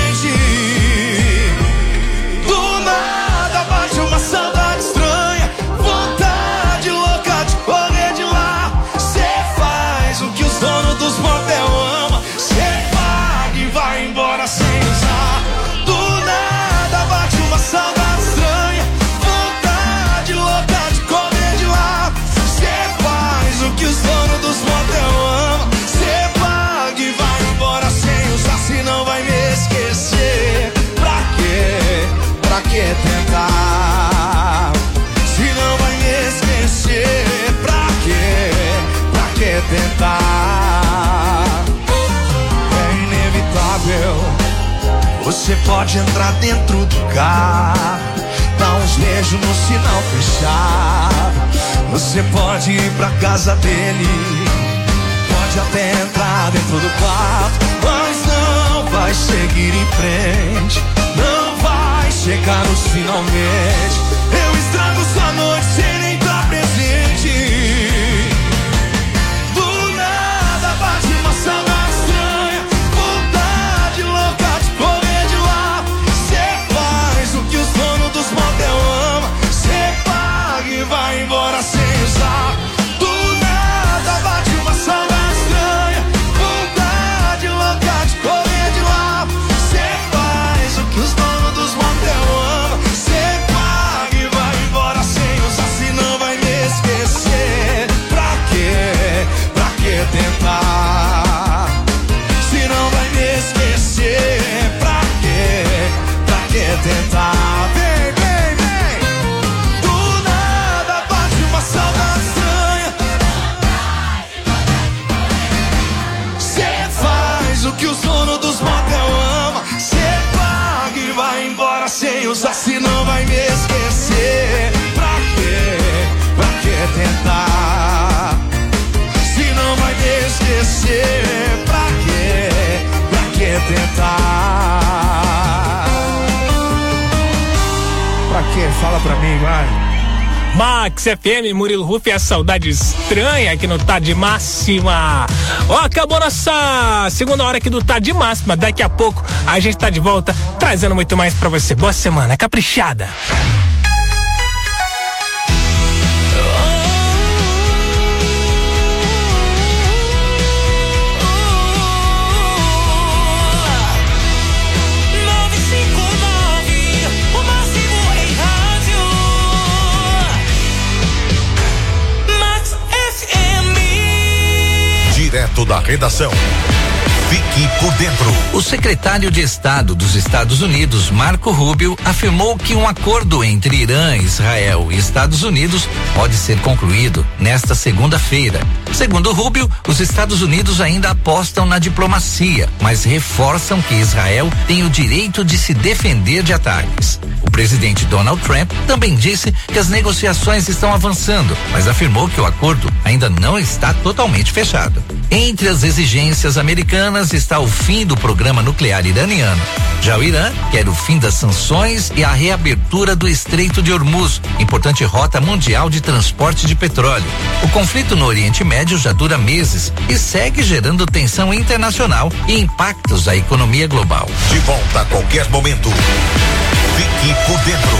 Do nada bate uma saudade estranha, vontade louca de correr de lá. Cê faz o que os donos dos motel amam, cê paga e vai embora sem usar. Do nada bate uma saudade estranha, vontade louca de correr de lá. Cê faz o que os donos dos motel amam, cê paga e vai embora sem usar. Se não vai me esquecer, pra quê? Pra que tentar? Se não vai me esquecer, pra quê? Pra que tentar? É inevitável. Você pode entrar dentro do carro, dar uns beijos no sinal fechado. Você pode ir pra casa dele, pode até entrar dentro do quarto, mas não vai seguir em frente, não vai chegar nos finalmente. Eu estrago sua noite sem nem estar presente. Do nada bate uma saudade estranha, vontade louca de correr de lá. Cê faz o que os donos dos motel amam, cê paga e vai embora sem usar. Do nada bate uma saudade estranha, vontade louca de correr de lá. Cê faz o que os donos dos motel amam, cê paga e vai embora sem usar. usar se não vai me esquecer? Pra quê? Pra que tentar? Se não vai me esquecer, pra quê? Pra que tentar? Pra quê? Fala pra mim, vai. Max F M, Murilo Ruff e a saudade estranha que não tá de máxima. Ó, acabou nossa segunda hora aqui do Tá de Máxima. Daqui a pouco a gente tá de volta trazendo muito mais pra você. Boa semana, caprichada. Direto da redação. Fique por dentro. O secretário de Estado dos Estados Unidos, Marco Rubio, afirmou que um acordo entre Irã, Israel e Estados Unidos pode ser concluído nesta segunda-feira. Segundo Rubio, os Estados Unidos ainda apostam na diplomacia, mas reforçam que Israel tem o direito de se defender de ataques. O presidente Donald Trump também disse que as negociações estão avançando, mas afirmou que o acordo ainda não está totalmente fechado. Entre as exigências americanas está o fim do programa nuclear iraniano. Já o Irã quer o fim das sanções e a reabertura do Estreito de Hormuz, importante rota mundial de transporte de petróleo. O conflito no Oriente Médio já dura meses e segue gerando tensão internacional e impactos à economia global. De volta a qualquer momento. Fique por dentro.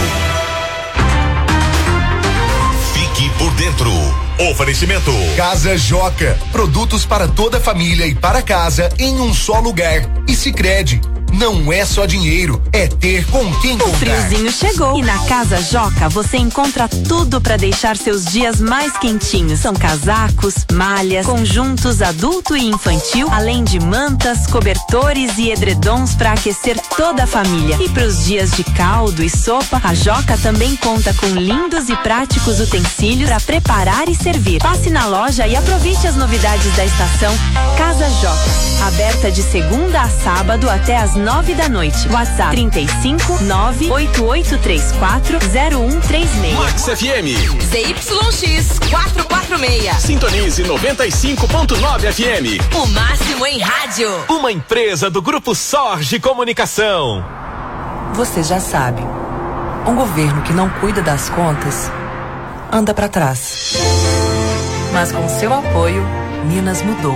Fique por dentro. Oferecimento Casa Joca, produtos para toda a família e para casa em um só lugar. E Sicredi, não é só dinheiro, é ter com quem contar. O friozinho chegou e na Casa Joca você encontra tudo para deixar seus dias mais quentinhos. São casacos, malhas, conjuntos adulto e infantil, além de mantas, cobertores e edredons para aquecer toda a família. E para os dias de caldo e sopa, a Joca também conta com lindos e práticos utensílios para preparar e servir. Passe na loja e aproveite as novidades da estação. Casa Joca, aberta de segunda a sábado até às nove da noite. WhatsApp trinta e cinco, nove oito oito três quatro, zero um três seis. Max F M. Z Y X quatrocentos e quarenta e seis. Sintonize noventa e cinco ponto nove F M. O máximo em rádio. Uma empresa do Grupo Sorge Comunicação. Você já sabe, um governo que não cuida das contas anda pra trás. Mas com seu apoio, Minas mudou.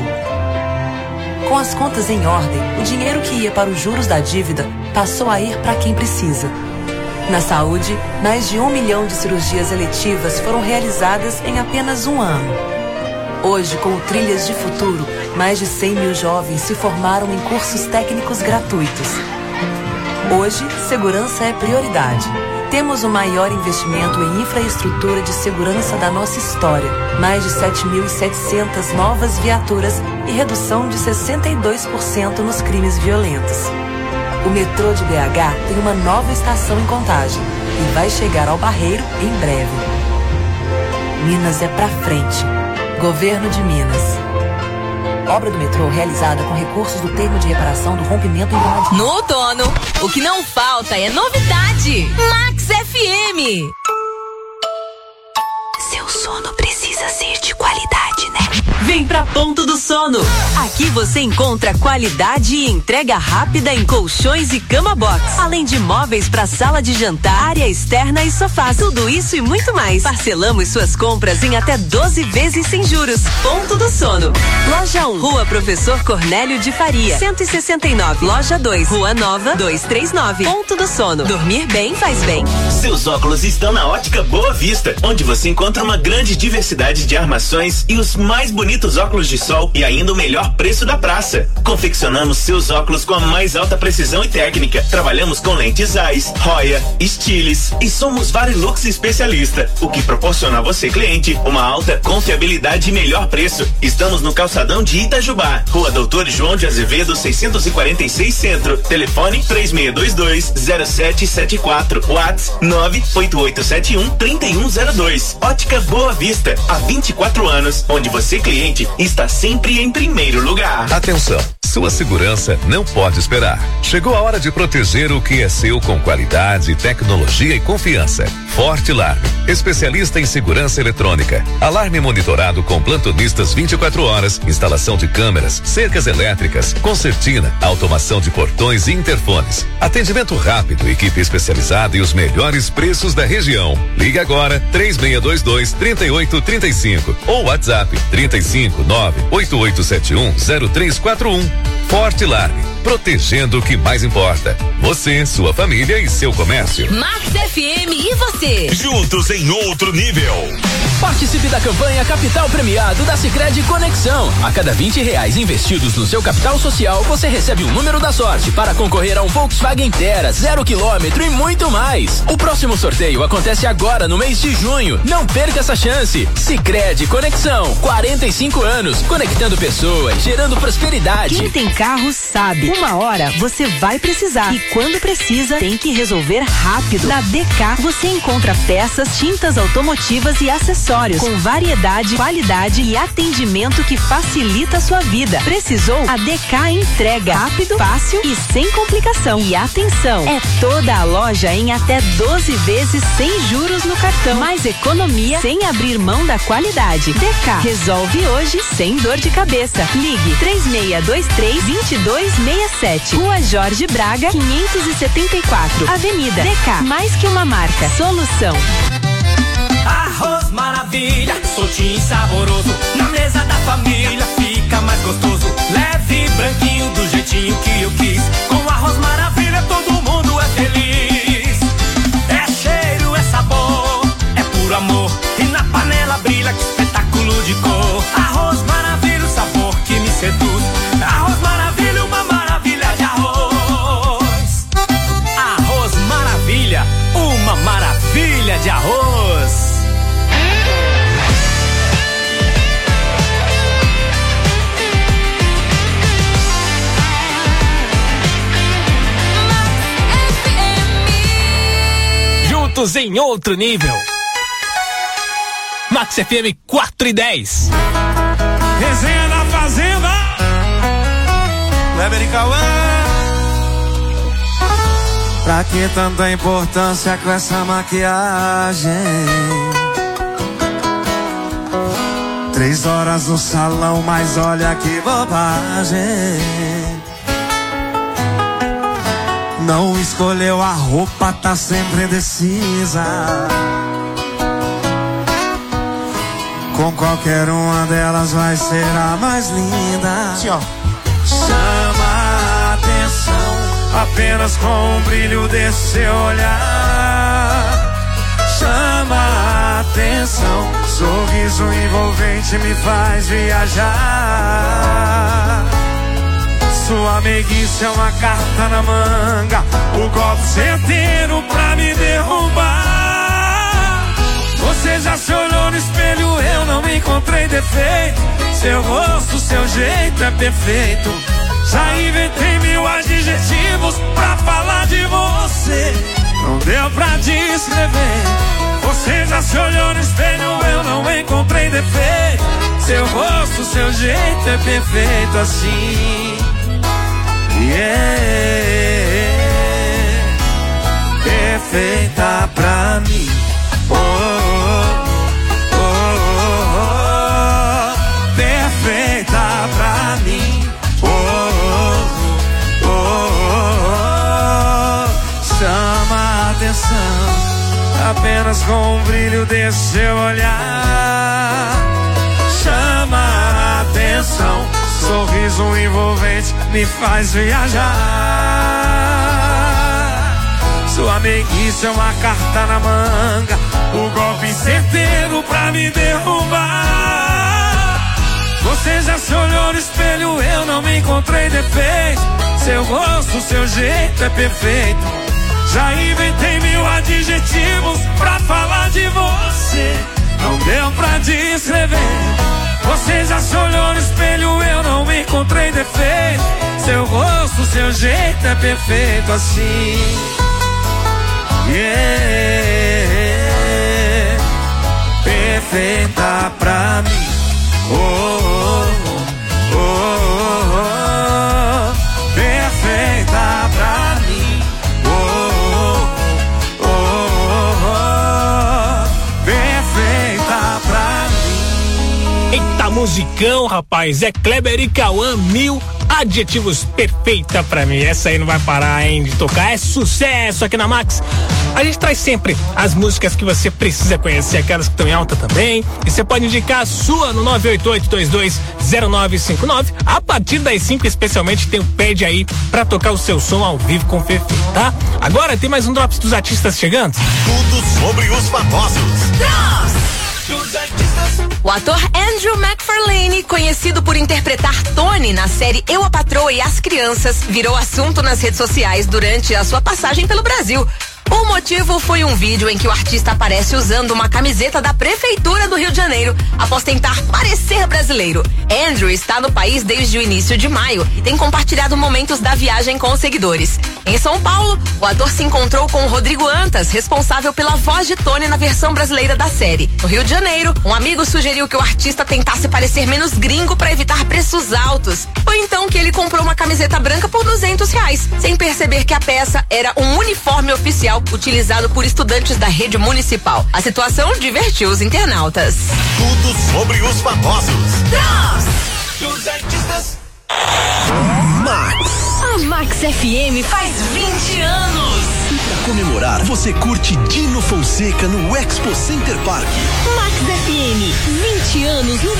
Com as contas em ordem, o dinheiro que ia para os juros da dívida passou a ir para quem precisa. Na saúde, mais de um milhão de cirurgias eletivas foram realizadas em apenas um ano. Hoje, com o Trilhas de Futuro, mais de cem mil jovens se formaram em cursos técnicos gratuitos. Hoje, segurança é prioridade. Temos o maior investimento em infraestrutura de segurança da nossa história. Mais de sete mil e setecentas novas viaturas e redução de sessenta e dois por cento nos crimes violentos. O metrô de B H tem uma nova estação em Contagem e vai chegar ao Barreiro em breve. Minas é pra frente. Governo de Minas. Obra do metrô realizada com recursos do termo de reparação do rompimento em No outono, o que não falta é novidade. Max F M. Seu sono precisa ser de qualidade, né? Vem pra Ponto do Sono. Aqui você encontra qualidade e entrega rápida em colchões e cama box, além de móveis para sala de jantar, área externa e sofás. Tudo isso e muito mais. Parcelamos suas compras em até doze vezes sem juros. Ponto do Sono. Loja um, Rua Professor Cornélio de Faria, cento e sessenta e nove. Loja dois, Rua Nova, duzentos e trinta e nove. Ponto do Sono. Dormir bem faz bem. Seus óculos estão na Ótica Boa Vista, onde você encontra uma grande diversidade de armações e os mais bonitos óculos de sol e ainda o melhor preço da praça. Confeccionamos seus óculos com a mais alta precisão e técnica. Trabalhamos com lentes Zeiss, Roya, Stiles e somos Varilux especialista, o que proporciona a você, cliente, uma alta confiabilidade e melhor preço. Estamos no calçadão de Itajubá, Rua Doutor João de Azevedo, seiscentos e quarenta e seis Centro. Telefone três seis dois dois, zero sete sete quatro. WhatsApp nove oito oito sete um, três um zero dois. Ótica Boa Vista, há vinte e quatro anos, onde você, cliente, está sempre em primeiro lugar. Atenção! Sua segurança não pode esperar. Chegou a hora de proteger o que é seu com qualidade, tecnologia e confiança. Forte Alarme, especialista em segurança eletrônica. Alarme monitorado com plantonistas vinte e quatro horas, instalação de câmeras, cercas elétricas, concertina, automação de portões e interfones. Atendimento rápido, equipe especializada e os melhores preços da região. Ligue agora três seis dois dois, três oito três cinco ou WhatsApp trinta e cinco, nove oito oito sete um, zero três quatro um. Forte Alarme, protegendo o que mais importa. Você, sua família e seu comércio. Max F M e você. Juntos em outro nível. Participe da campanha Capital Premiado da Sicredi Conexão. A cada vinte reais investidos no seu capital social, você recebe um número da sorte para concorrer a um Volkswagen Tera, zero quilômetro e muito mais. O próximo sorteio acontece agora no mês de junho. Não perca essa chance. Sicredi Conexão, quarenta e cinco anos, conectando pessoas, gerando prosperidade. Quem tem carro sabe. Uma hora você vai precisar e quando precisa tem que resolver rápido. Na D K você encontra peças, tintas automotivas e acessórios com variedade, qualidade e atendimento que facilita a sua vida. Precisou? A D K entrega rápido, fácil e sem complicação. E atenção, é toda a loja em até doze vezes sem juros no cartão. Mais economia sem abrir mão da qualidade. D K resolve hoje sem dor de cabeça. Ligue três seis dois três, dois dois seis sete. Rua Jorge Braga, quinhentos e setenta e quatro. Avenida D K. Mais que uma marca. Solução. Arroz maravilha, soltinho e saboroso. Na mesa da família fica mais gostoso. Leve, branquinho, do jeitinho que eu quis. Com arroz maravilha todo mundo é feliz. É cheiro, é sabor, é puro amor. E na panela brilha, que espetáculo de cor. Arroz maravilha, o sabor que me seduz. Arroz maravilha, uma maravilha de arroz. Arroz maravilha, uma maravilha de arroz. Juntos em outro nível. Max F M quatro e dez. Resenha da Fazenda. Kleber e Cauã. Pra que tanta importância com essa maquiagem? Três horas no salão, mas olha que bobagem. Não escolheu a roupa, tá sempre indecisa. Com qualquer uma delas vai ser a mais linda. Sim, ó. Chama a atenção apenas com o brilho desse seu olhar. Chama a atenção, sorriso envolvente me faz viajar. Sua meiguice é uma carta na manga, o golpe certeiro pra me derrubar. Você já se olhou no espelho, eu não encontrei defeito. Seu rosto, seu jeito é perfeito. Já inventei mil adjetivos pra falar de você. Não deu pra descrever. Você já se olhou no espelho, eu não encontrei defeito. Seu rosto, seu jeito é perfeito assim. Yeah, perfeita pra mim. Oh, oh, oh, oh, perfeita pra mim. Oh, oh, oh, oh, chama a atenção apenas com o brilho desse seu olhar. Chama a atenção, sorriso envolvente me faz viajar. Sua meiguice é uma carta na manga, o golpe certeiro pra me derrubar. Você já se olhou no espelho, eu não me encontrei defeito. Seu rosto, seu jeito é perfeito. Já inventei mil adjetivos pra falar de você. Não deu pra descrever. Você já se olhou no espelho, eu não me encontrei defeito. Seu rosto, seu jeito é perfeito assim. Yeah, perfeita pra mim. Oh, oh, oh, oh, oh. musicão, rapaz. É Kleber e Cauã, mil adjetivos perfeita pra mim. Essa aí não vai parar, hein, de tocar. É sucesso aqui na Max. A gente traz sempre as músicas que você precisa conhecer, aquelas que estão em alta também. E você pode indicar a sua no nove oito oito, dois dois zero nove cinco nove. A partir das cinco, especialmente, tem o Pede aí pra tocar o seu som ao vivo com o Fefe, tá? Agora tem mais um Drops dos artistas chegando. Tudo sobre os famosos. O ator Andrew McFarlane, conhecido por interpretar Tony na série Eu, a Patroa e as Crianças, virou assunto nas redes sociais durante a sua passagem pelo Brasil. O motivo foi um vídeo em que o artista aparece usando uma camiseta da Prefeitura do Rio de Janeiro após tentar parecer brasileiro. Andrew está no país desde o início de maio e tem compartilhado momentos da viagem com os seguidores. Em São Paulo, o ator se encontrou com o Rodrigo Antas, responsável pela voz de Tony na versão brasileira da série. No Rio de Janeiro, um amigo sugeriu que o artista tentasse parecer menos gringo para evitar preços altos. Foi então que ele comprou uma camiseta branca por duzentos reais, sem perceber que a peça era um uniforme oficial utilizado por estudantes da rede municipal. A situação divertiu os internautas. Tudo sobre os famosos. Dos artistas. Max. A Max F M faz vinte anos. Pra comemorar, você curte Dino Fonseca no Expo Center Park. Max F M, vinte anos no